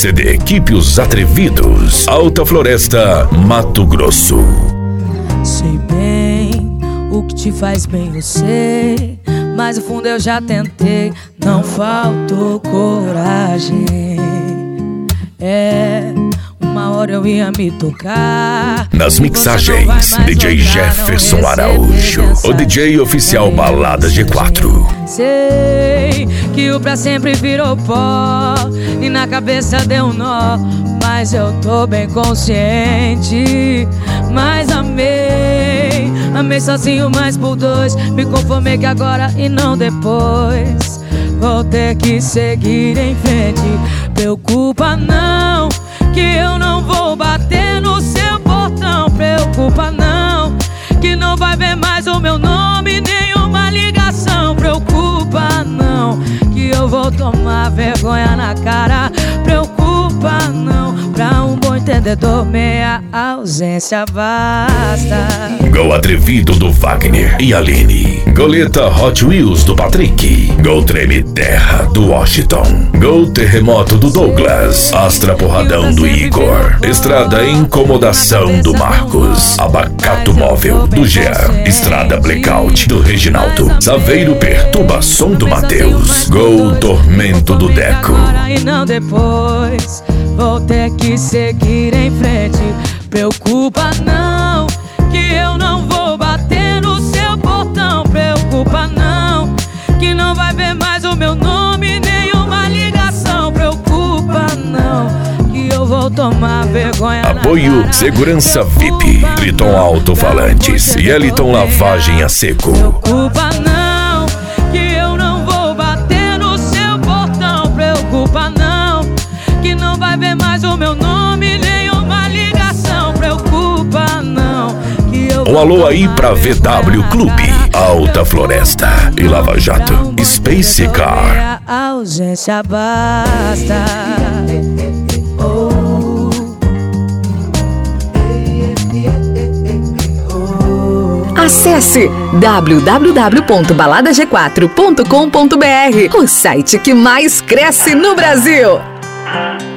CD Equipe Os Atrevidos, Alta Floresta, Mato Grosso. Sei bem o que te faz bem, eu sei, mas no fundo eu já tentei, não faltou coragem. Uma hora eu ia me tocar. Nas mixagens, DJ Jefferson Araújo, o DJ oficial Balada G4. Sei que o pra sempre virou pó e na cabeça deu um nó, mas eu tô bem consciente. Mas amei sozinho, mas por dois. Me conformei que agora e não depois. Vou ter que seguir em frente. Preocupa não, que eu não vou bater no seu portão. Preocupa não, que não vai ver mais o meu nome, nenhuma ligação. Preocupa não, que eu vou tomar vergonha na cara. Preocupa não, pra um bom entendedor meia ausência basta. Gol Atrevido do Wagner e Aline. Goleta Hot Wheels do Patrick. Gol Treme Terra do Washington. Gol Terremoto do Douglas. Astra Porradão do Igor. Estrada Incomodação do Marcos. Abacato Móvel do Jean. Estrada Blackout do Reginaldo. Saveiro Perturbação do Matheus. Gol Tormento do Deco. E não depois, vou ter que seguir em frente. Preocupa não, que eu não vou bater no seu portão. Preocupa não, que não vai ver mais o meu nome, nenhuma ligação. Preocupa não, que eu vou tomar vergonha. Apoio Segurança VIP, Triton Alto-Falantes e Eliton Lavagem a Seco. Preocupa não, que eu não vou bater no seu portão. Preocupa não, que não vai ver mais o meu nome, nenhuma ligação. Preocupa não, que eu Um alô aí pra VW Clube, Alta Floresta e Lava Jato, Space Car. A ausência basta. Acesse www.baladag4.com.br, o site que mais cresce no Brasil.